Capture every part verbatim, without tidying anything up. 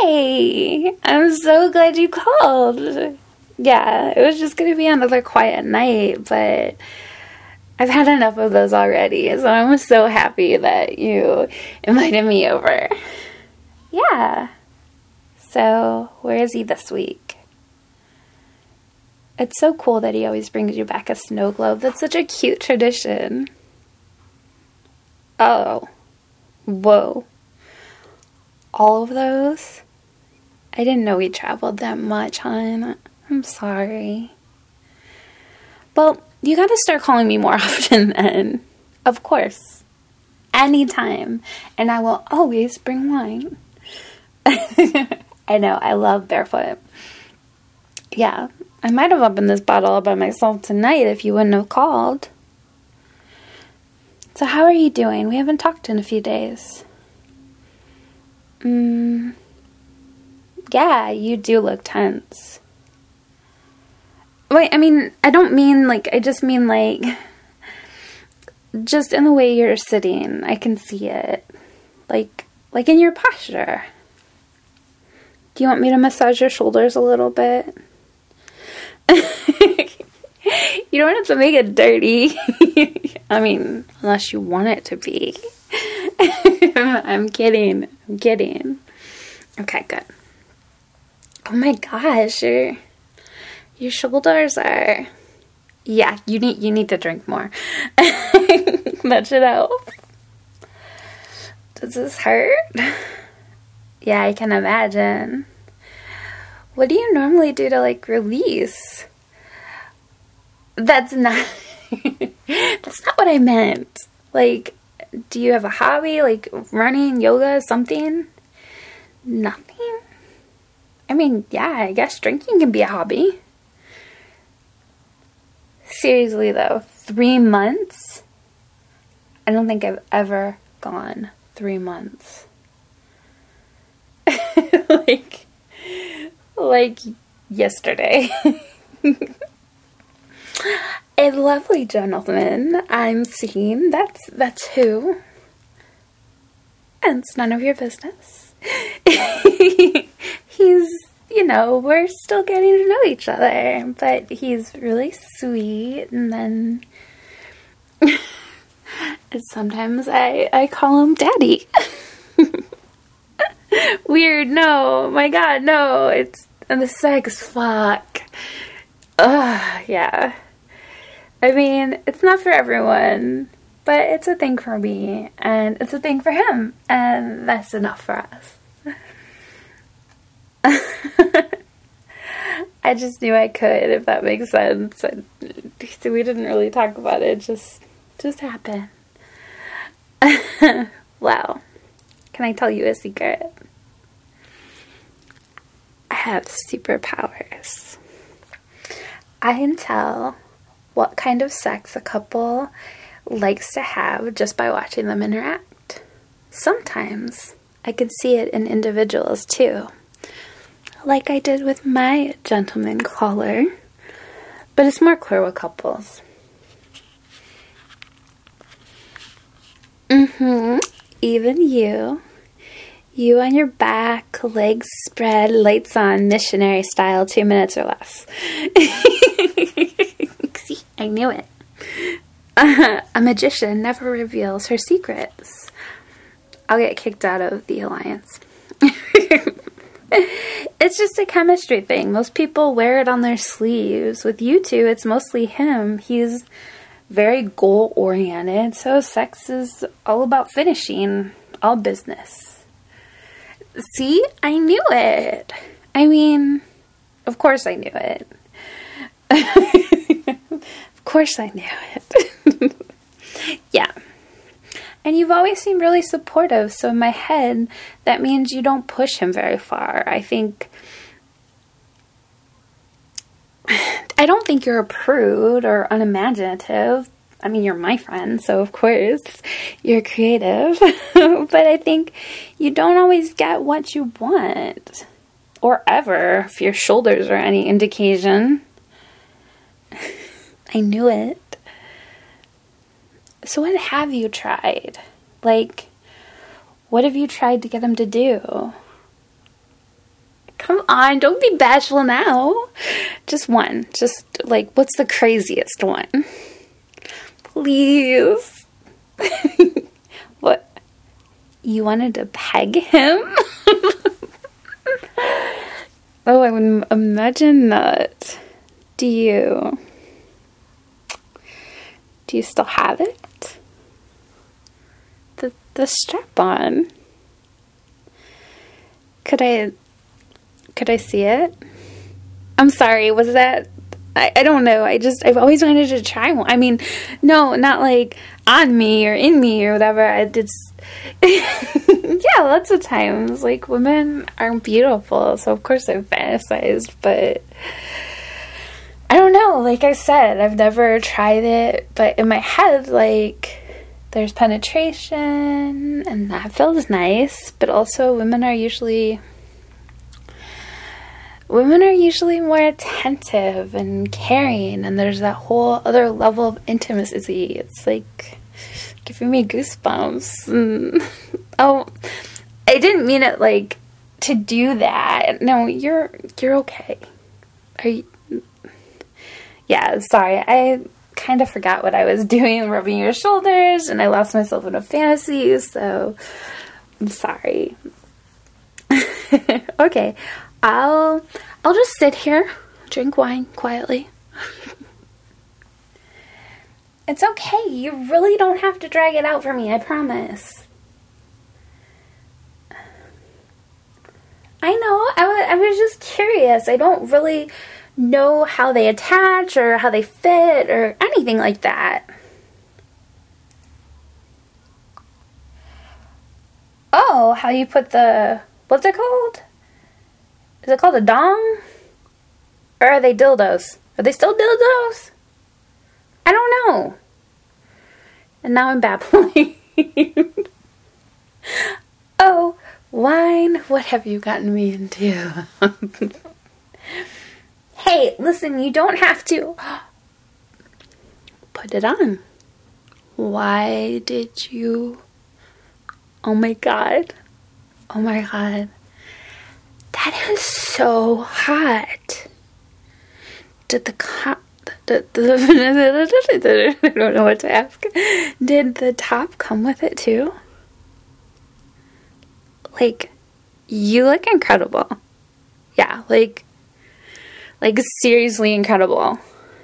Hey, I'm so glad you called. Yeah, it was just going to be another quiet night, but I've had enough of those already, so I'm so happy that you invited me over. Yeah. So, where is he this week? It's so cool that he always brings you back a snow globe. That's such a cute tradition. Oh. Whoa. All of those? I didn't know we traveled that much, hon. I'm sorry. Well, you gotta start calling me more often then. Of course. Anytime. And I will always bring wine. I know, I love Barefoot. Yeah, I might have opened this bottle all by myself tonight if you wouldn't have called. So how are you doing? We haven't talked in a few days. Mm, yeah, you do look tense. Wait, I mean, I don't mean, like, I just mean, like, just in the way you're sitting, I can see it. Like, like in your posture. Do you want me to massage your shoulders a little bit? You don't have to make it dirty. I mean, unless you want it to be. I'm kidding. I'm kidding. Okay, good. Oh my gosh, your your shoulders are. Yeah, you need you need to drink more. That should help. Does this hurt? Yeah, I can imagine. What do you normally do to like release? That's not. That's not what I meant. Like, do you have a hobby, like running, yoga, something? Nothing? I mean, yeah, I guess drinking can be a hobby. Seriously though, three months? I don't think I've ever gone three months. like, like yesterday. A lovely gentleman I'm seeing. That's that's who. And it's none of your business. He's, you know, we're still getting to know each other, but he's really sweet. And then sometimes I I call him Daddy. Weird. No, my God, no. It's and the sex. Fuck. Ugh. Yeah. I mean, it's not for everyone, but it's a thing for me, and it's a thing for him, and that's enough for us. I just knew I could, if that makes sense. I, we didn't really talk about it, just, just happened. Well, can I tell you a secret? I have superpowers. I can tell what kind of sex a couple likes to have just by watching them interact. Sometimes I can see it in individuals too, like I did with my gentleman caller, but it's more clear with couples. Mm-hmm. Even you. You on your back, legs spread, lights on, missionary style, two minutes or less. See, I knew it. Uh, a magician never reveals her secrets. I'll get kicked out of the alliance. It's just a chemistry thing. Most people wear it on their sleeves. With you two, it's mostly him. He's very goal-oriented, so sex is all about finishing, all business. See? I knew it. I mean, of course I knew it. Of course I knew it. Yeah. And you've always seemed really supportive, so in my head, that means you don't push him very far. I think... I don't think you're a prude or unimaginative. I mean, you're my friend, so of course you're creative. But I think you don't always get what you want. Or ever, if your shoulders are any indication. I knew it. So what have you tried? Like, what have you tried to get him to do? Come on, don't be bashful now. Just one. Just, like, what's the craziest one? Please. What? You wanted to peg him? Oh, I would imagine not. Do you... Do you still have it? The, the strap-on. Could I... Could I see it? I'm sorry, was that... I, I don't know, I just... I've always wanted to try one. I mean, no, not like on me or in me or whatever. I did... Yeah, lots of times. Like, women aren't beautiful, so of course I've fantasized, but... I don't know, like I said, I've never tried it, but in my head, like... There's penetration, and that feels nice, but also women are usually... Women are usually more attentive and caring, and there's that whole other level of intimacy. It's like giving me goosebumps. And, oh, I didn't mean it like to do that. No, you're you're okay. Are you? Yeah, sorry. I kind of forgot what I was doing, rubbing your shoulders, and I lost myself in a fantasy. So I'm sorry. Okay. I'll I'll just sit here, drink wine quietly. It's okay. You really don't have to drag it out for me, I promise. I know. I, w I was just curious. I don't really know how they attach or how they fit or anything like that. Oh, how you put the... What's it called? Is it called a dong? Or are they dildos? Are they still dildos? I don't know. And now I'm babbling. Oh, wine, what have you gotten me into? Hey, listen, you don't have to put it on. Why did you... Oh my god. Oh my god. That is so hot. Did the co- the, the, I don't know what to ask. Did the top come with it too? Like, you look incredible. Yeah, like, like seriously incredible.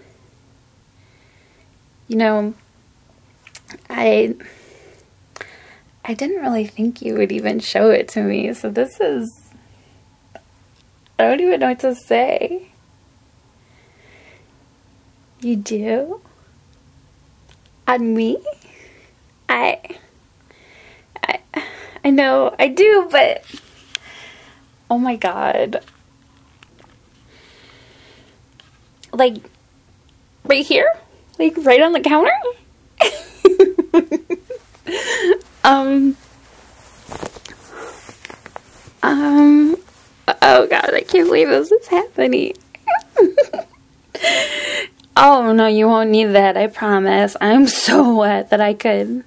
You know, I, I didn't really think you would even show it to me, so this is... I don't even know what to say. You do? On me? I... I... I know, I do, but... Oh my god. Like, right here? Like, right on the counter? um... Um... Oh god, I can't believe this is happening. Oh no, you won't need that, I promise. I'm so wet that I could...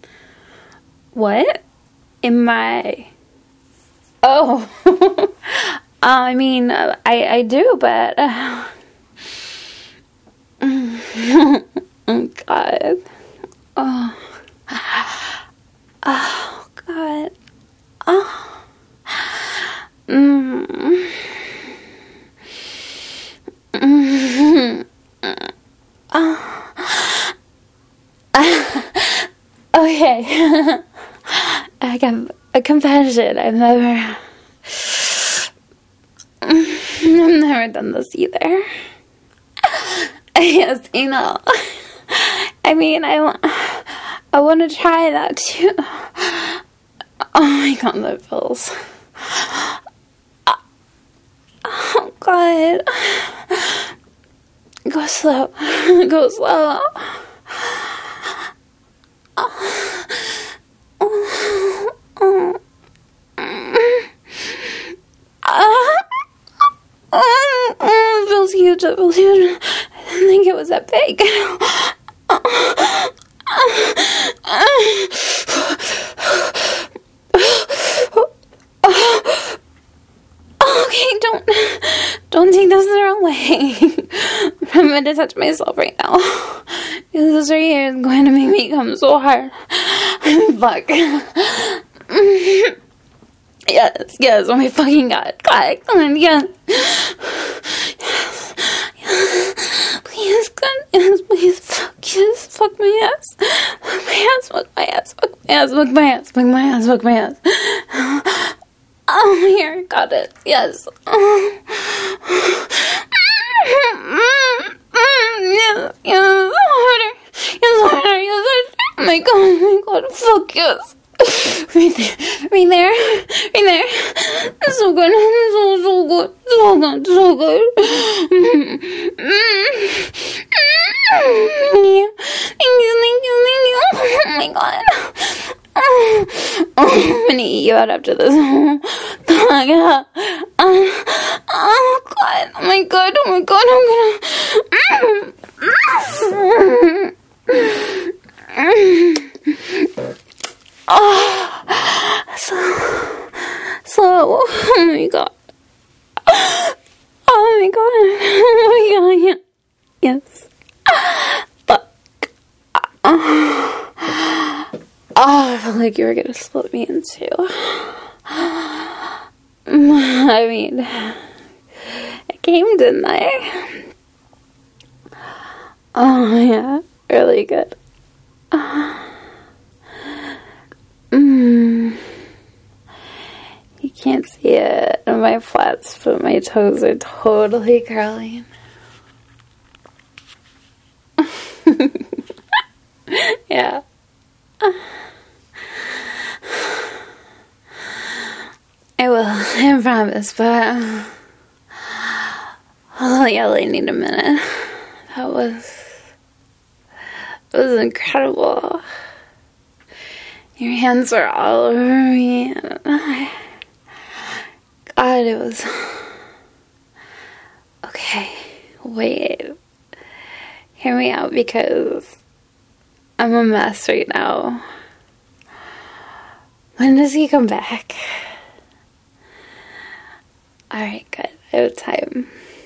What? In my... Oh. I mean, I, I do, but... Uh... Oh god. Oh. Oh god. Oh. Mm. Mm. Oh. Okay. I got a confession. I've never... I've never done this either. Yes, you know. I mean, I want... I want to try that too. Oh my god, that feels... Oh god. Go slow. Go slow. Oh. Oh. Oh. Oh. Oh. It feels huge. It feels huge. I didn't think it was that big. Oh Okay, don't, don't take this the wrong way. I'm going to touch myself right now. This right here is going to make me come so hard. Fuck. Yes, yes, oh my fucking god. God, come on, yes. Yes, yes. Please, God, yes, please. Fuck, yes, fuck my ass. Fuck my ass, fuck my ass, fuck my ass, fuck my ass, fuck my ass, fuck my ass. Oh, here, got it, yes. Yes, yes, harder. Yes, harder, yes, harder. Oh my god, oh my god, fuck yes. Right there, right there, right there. It's so good, it's so, so good, so good, so good. Thank you, thank you, thank you. Oh my god. Oh, I'm gonna eat you out after this. Oh, god. Oh, oh god, oh my god, oh my god, I'm gonna... Oh, so, so, oh my god. Oh my god. Oh my god. Yes. Fuck. Oh, I felt like you were gonna split me in two. I mean, it came, didn't I? Oh, yeah. Really good. Mm. You can't see it in my flats, but my toes are totally curling. Yeah. I will, I promise, but I'll yell, I need a minute. That was, that was incredible. Your hands were all over me. God, it was... Okay, wait. Hear me out because I'm a mess right now. When does he come back? Alright, good. I have time.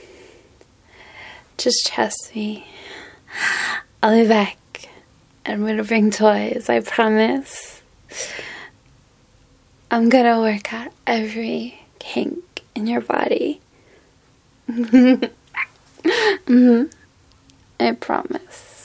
Just trust me. I'll be back. I'm gonna bring toys, I promise. I'm gonna work out every kink in your body. Mm-hmm. I promise.